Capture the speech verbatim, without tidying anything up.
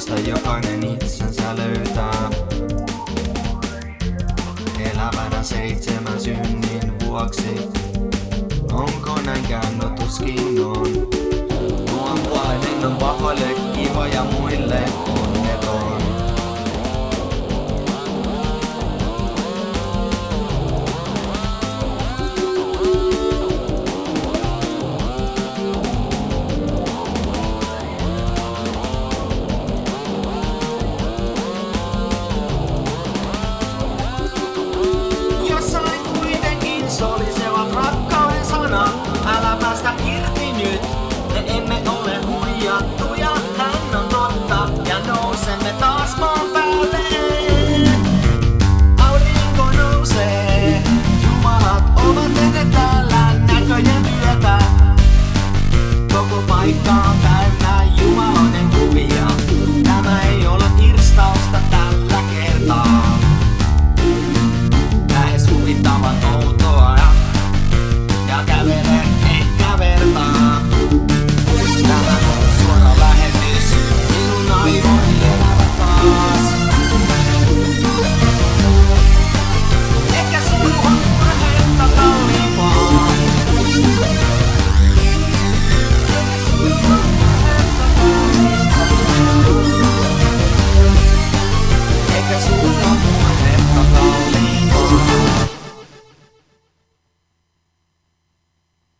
josta jokainen itsensä löytää. Elävänä seitsemän synnin vuoksi. Onko näinkään? No tuskin on. Nuonlainen on pahoille kiva ja muille onneton. Jossain kuitenkin solisevat rakkauden sanat. Älä päästä irti nyt, me emme ole huijattuja. Hän on totta ja nousemme taas maan päälle. Aurinko nousee, jumalat ovat tehneet täällä näköjään työtä. Koko paikka on täynnä jumaloiden kuvia. Tämä ei ole irstausta tällä kertaa. Lähes huvittavan outoa ja, ja kävelee